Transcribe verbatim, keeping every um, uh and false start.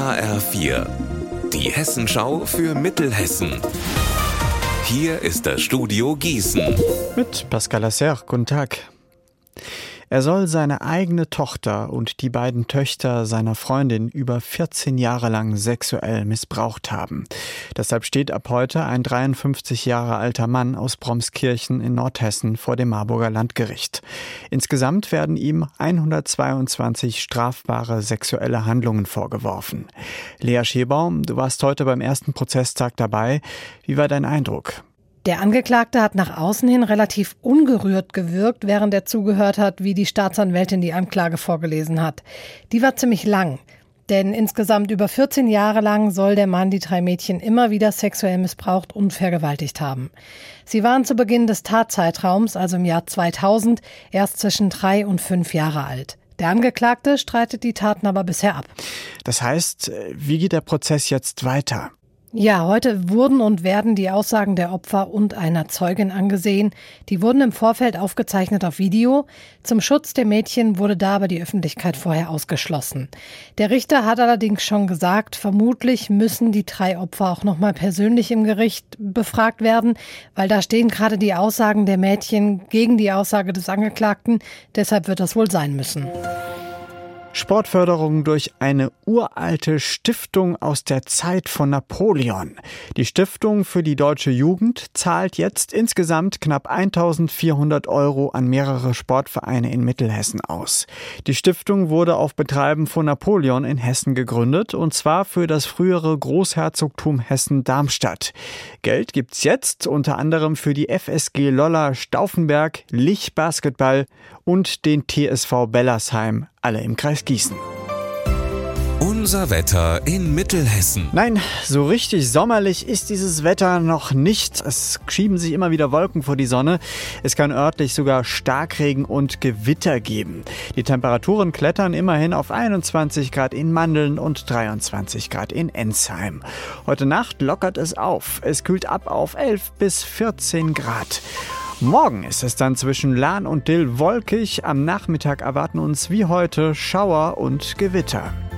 H R vier, die Hessenschau für Mittelhessen. Hier ist das Studio Gießen. Mit Pascal Lasser, guten Tag. Er soll seine eigene Tochter und die beiden Töchter seiner Freundin über vierzehn Jahre lang sexuell missbraucht haben. Deshalb steht ab heute ein dreiundfünfzig Jahre alter Mann aus Bromskirchen in Nordhessen vor dem Marburger Landgericht. Insgesamt werden ihm hundertzweiundzwanzig strafbare sexuelle Handlungen vorgeworfen. Lea Schebaum, du warst heute beim ersten Prozesstag dabei. Wie war dein Eindruck? Der Angeklagte hat nach außen hin relativ ungerührt gewirkt, während er zugehört hat, wie die Staatsanwältin die Anklage vorgelesen hat. Die war ziemlich lang, denn insgesamt über vierzehn Jahre lang soll der Mann die drei Mädchen immer wieder sexuell missbraucht und vergewaltigt haben. Sie waren zu Beginn des Tatzeitraums, also im Jahr zweitausend, erst zwischen drei und fünf Jahre alt. Der Angeklagte streitet die Taten aber bisher ab. Das heißt, wie geht der Prozess jetzt weiter? Ja, heute wurden und werden die Aussagen der Opfer und einer Zeugin angesehen. Die wurden im Vorfeld aufgezeichnet auf Video. Zum Schutz der Mädchen wurde da aber die Öffentlichkeit vorher ausgeschlossen. Der Richter hat allerdings schon gesagt, vermutlich müssen die drei Opfer auch nochmal persönlich im Gericht befragt werden, weil da stehen gerade die Aussagen der Mädchen gegen die Aussage des Angeklagten. Deshalb wird das wohl sein müssen. Sportförderung durch eine uralte Stiftung aus der Zeit von Napoleon. Die Stiftung für die deutsche Jugend zahlt jetzt insgesamt knapp eintausendvierhundert Euro an mehrere Sportvereine in Mittelhessen aus. Die Stiftung wurde auf Betreiben von Napoleon in Hessen gegründet, und zwar für das frühere Großherzogtum Hessen-Darmstadt. Geld gibt's jetzt unter anderem für die F S G Lolla Stauffenberg, Lich Basketball und den T S V Bellersheim, alle im Kreis Gießen. Unser Wetter in Mittelhessen. Nein, so richtig sommerlich ist dieses Wetter noch nicht. Es schieben sich immer wieder Wolken vor die Sonne. Es kann örtlich sogar Starkregen und Gewitter geben. Die Temperaturen klettern immerhin auf einundzwanzig Grad in Mandeln und dreiundzwanzig Grad in Ensheim. Heute Nacht lockert es auf. Es kühlt ab auf elf bis vierzehn Grad. Morgen ist es dann zwischen Lahn und Dill wolkig. Am Nachmittag erwarten uns wie heute Schauer und Gewitter.